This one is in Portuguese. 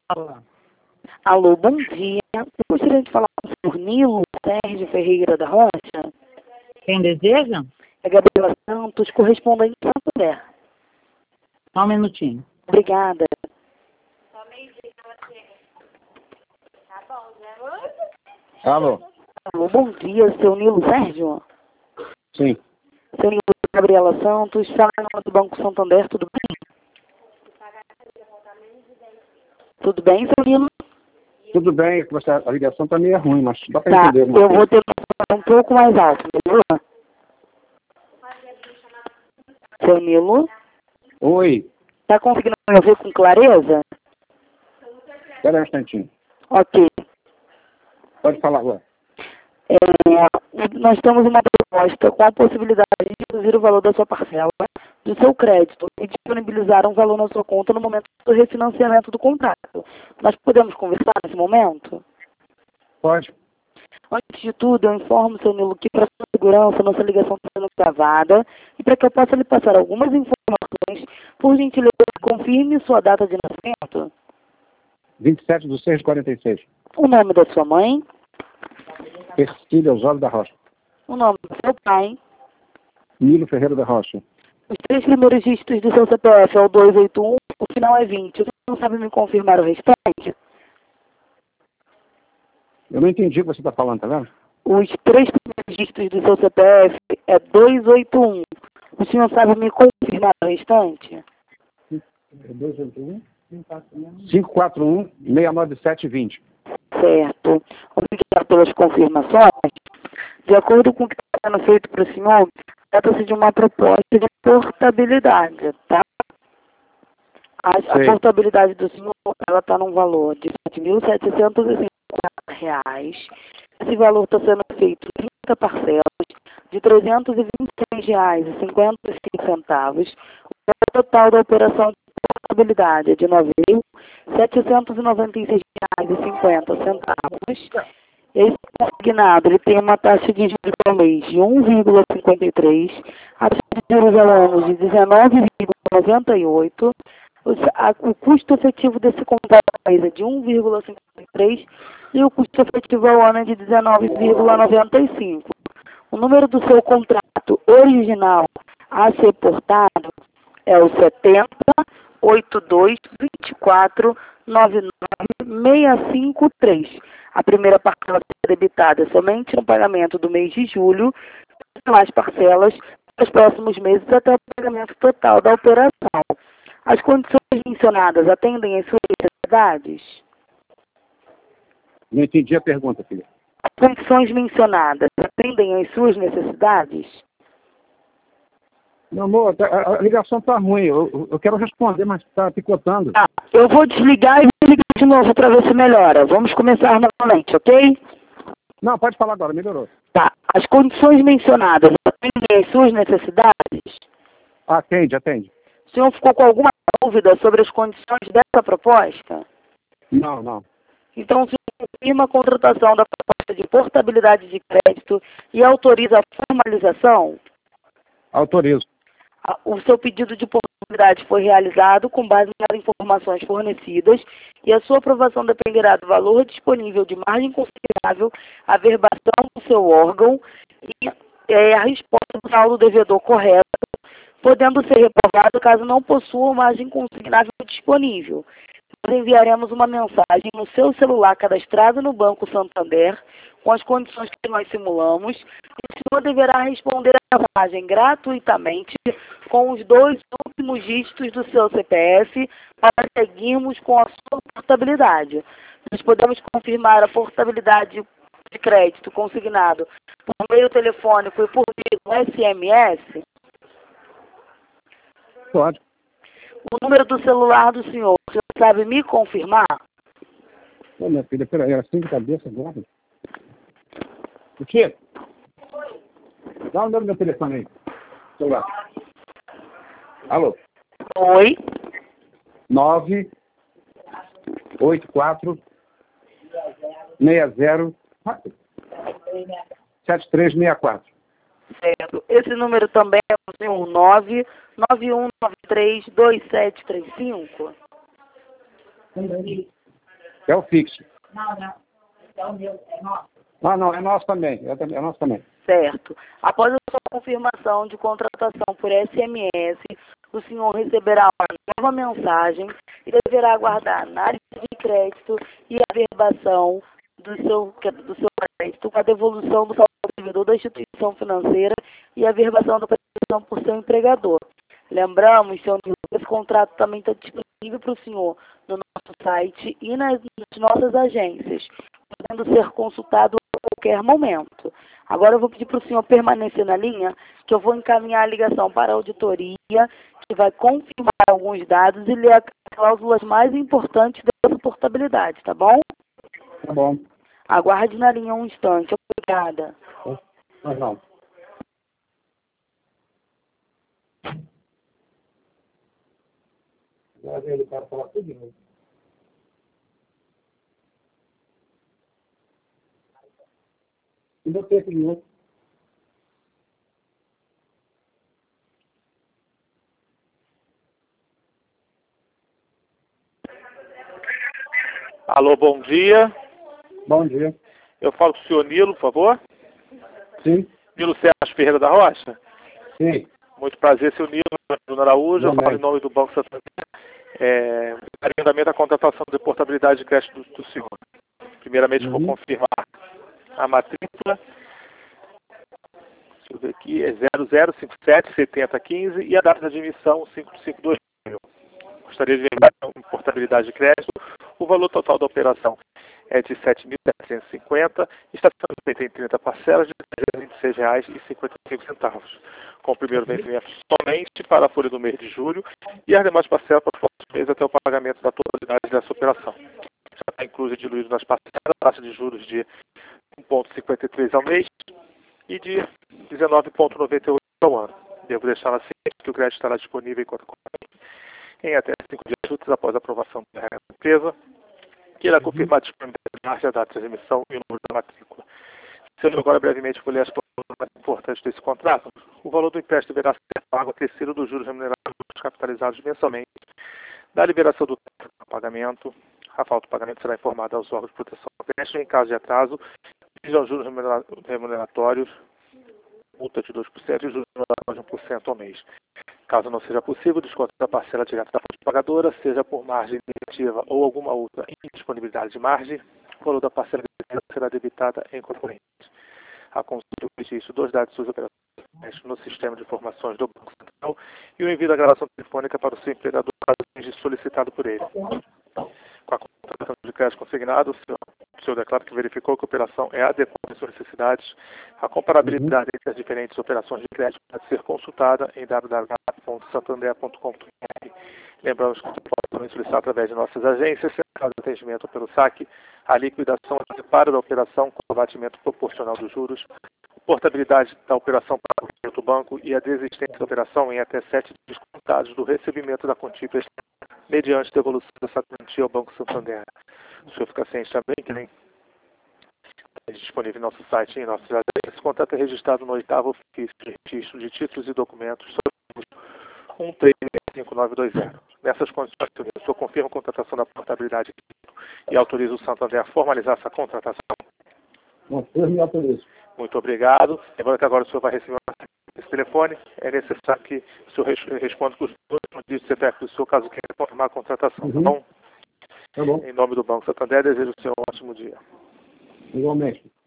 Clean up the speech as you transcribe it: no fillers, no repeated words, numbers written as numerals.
Olá. Alô, bom dia. Eu gostaria de falar com o senhor Nilo Sérgio Ferreira da Rocha. Quem deseja? É Gabriela Santos, correspondente de Santo André. Só um minutinho. Obrigada. Alô? Alô, bom dia, seu Nilo Sérgio. Sim. Seu Nilo Gabriela Santos, fala em nome do Banco Santander, tudo bem? Tudo bem, seu Nilo? Tudo bem, a ligação tá meio ruim, mas dá para Tá, entender. eu vou ter que falar um pouco mais alto, melhorou? Seu Nilo, Oi, tá conseguindo me ouvir com clareza? espera um instantinho. Ok. Pode falar agora. Nós temos uma proposta com a possibilidade de reduzir o valor da sua parcela do seu crédito e disponibilizar um valor na sua conta no momento do refinanciamento do contrato. Nós podemos conversar nesse momento? Pode. Antes de tudo, eu informo, seu Nilo, que para sua segurança, nossa ligação está sendo gravada e para que eu possa lhe passar algumas informações, por gentileza, confirme sua data de nascimento, 27/6/46. o nome da sua mãe, Persília Osório da Rocha. o nome do seu pai, Nilo Ferreira da Rocha. os 3 primeiros dígitos do seu CPF é o 281, o final é 20. Você não sabe me confirmar o restante? Eu não entendi o que você está falando, tá vendo? Os 3 primeiros dígitos do seu CPF é 281. O senhor sabe me confirmar o restante? 281 541-69720. Certo. Obrigado pelas confirmações. De acordo com o que está sendo feito para o senhor, trata-se de uma proposta de portabilidade, tá? A portabilidade do senhor, ela está num valor de R$ 7.750. Esse valor está sendo feito em 30 parcelas de R$ 326,55. O total da operação de portabilidade é de R$ 9.796,50. Esse consignado, ele tem uma taxa de juros ao mês de 1,53, a taxa de juros ao ano de 19,98, o custo efetivo desse contrato ao mês é de 1,53 e o custo efetivo ao ano é de 19,95. O número do seu contrato original a ser portado é o 70-82-24-99-653. A primeira parcela será debitada somente no pagamento do mês de julho, as parcelas nos próximos meses até o pagamento total da operação. As condições mencionadas atendem às suas necessidades? Não entendi a pergunta, filha. As condições mencionadas atendem às suas necessidades? Meu amor, a ligação tá ruim. Eu quero responder, mas tá picotando. Eu vou desligar e vou ligar de novo para ver se melhora. Vamos começar novamente, ok? Não, pode falar agora, melhorou. Tá. As condições mencionadas atendem às suas necessidades? Atende. O senhor ficou com alguma dúvida sobre as condições dessa proposta? Não. Então, o senhor confirma a contratação da proposta de portabilidade de crédito e autoriza a formalização? Autorizo. O seu pedido de portabilidade foi realizado com base nas informações fornecidas e a sua aprovação dependerá do valor disponível de margem considerável, a verbação do seu órgão e a resposta do saldo devedor correto, podendo ser reprovado caso não possua margem consignável disponível. Nós enviaremos uma mensagem no seu celular cadastrado no Banco Santander com as condições que nós simulamos e o senhor deverá responder a mensagem gratuitamente com os 2 últimos dígitos do seu CPF para seguirmos com a sua portabilidade. Nós podemos confirmar a portabilidade de crédito consignado por meio telefônico e por meio do SMS? Pode. O número do celular do senhor, o senhor sabe me confirmar? Ô, minha filha, peraí, era assim de cabeça agora? O quê? Dá o número do meu telefone aí. Celular. Alô? Oi. 984 60 7364. Certo. Esse número também é o senhor 991932735? É o fixo. Não, não. É o meu, é nosso. Ah, não, é nosso também. É nosso também. Certo. Após a sua confirmação de contratação por SMS, o senhor receberá uma nova mensagem e deverá aguardar a análise de crédito e a averbação do seu crédito com a devolução do saldo ao devedor da instituição financeira e a averbação da prestação por seu empregador. Lembramos, senhor, que esse contrato também está disponível para o senhor no nosso site e nas nossas agências, podendo ser consultado a qualquer momento. Agora eu vou pedir para o senhor permanecer na linha, que eu vou encaminhar a ligação para a auditoria, que vai confirmar alguns dados e ler as cláusulas mais importantes dessa portabilidade, tá bom? Tá bom. Aguarde na linha um instante. Obrigada. Não. Agora ele vai falar tudo de novo. Ainda tem aqui de novo. Alô, bom dia. Bom dia. Eu falo com o senhor Nilo, por favor. Sim, Nilo Sérgio Ferreira da Rocha. sim. Muito prazer, seu Nilo. Bruno Araújo, eu Bom, falo em nome do Banco Santander. Agendamento da contratação de portabilidade de crédito do senhor. Primeiramente, vou confirmar a matrícula. Deixa eu ver aqui, é 00577015 e a data de admissão 552. Gostaria de enviar em portabilidade de crédito. O valor total da operação é de R$ 7.750 e está sendo feita em 30 parcelas de R$ 326,55, com o primeiro vencimento somente para a folha do mês de julho e as demais parcelas para o próximo mês até o pagamento da totalidade dessa operação. Já está incluso e diluído nas parcelas a taxa de juros de 1,53 ao mês e de 19,98 ao ano. Devo deixar na ciência que o crédito estará disponível em até 5 dias úteis após a aprovação da empresa, que irá confirmar a disponibilidade da data de emissão e o número da matrícula. Se eu agora brevemente vou ler as cláusulas mais importantes desse contrato, o valor do empréstimo deverá ser pago a terceiro dos juros remunerados capitalizados mensalmente, da liberação do pagamento. A falta do pagamento será informada aos órgãos de proteção ao empréstimo em caso de atraso, aos juros remuneratórios, multa de 2% e juros remuneratórios de 1% ao mês. Caso não seja possível, o desconto da parcela direta da fonte pagadora, seja por margem negativa ou alguma outra indisponibilidade de margem, o valor da parcela será debitada em concorrente. A consulta do registro dos dados de suas operações no sistema de informações do Banco Central e o envio da gravação telefônica para o seu empregador, caso seja solicitado por ele. Com a contratação de crédito consignado, o senhor declara que verificou que a operação é adequada às suas necessidades. A comparabilidade entre as diferentes operações de crédito pode ser consultada em www.santander.com.br. Lembramos que você pode também solicitar através de nossas agências, central de atendimento pelo saque, a liquidação antecipada da operação com o abatimento proporcional dos juros, portabilidade da operação para o do banco e a desistência da operação em até 7 dias contados do recebimento da quantia mediante devolução dessa quantia ao Banco Santander. O senhor fica ciente também que nem disponível em nosso site e em nossas agências. Esse contrato é registrado no 8º ofício de registro de títulos e documentos sobre 135920. Nessas condições, o senhor confirma a contratação da portabilidade e autoriza o Santander a formalizar essa contratação. Não, eu me autorizo. Muito obrigado. Lembrando que agora o senhor vai receber esse telefone. É necessário que o senhor responda com os dois dígitos de CPF do senhor, caso queira confirmar a contratação. Tá bom? Tá bom. Em nome do Banco Santander, desejo ao senhor um ótimo dia. Igualmente.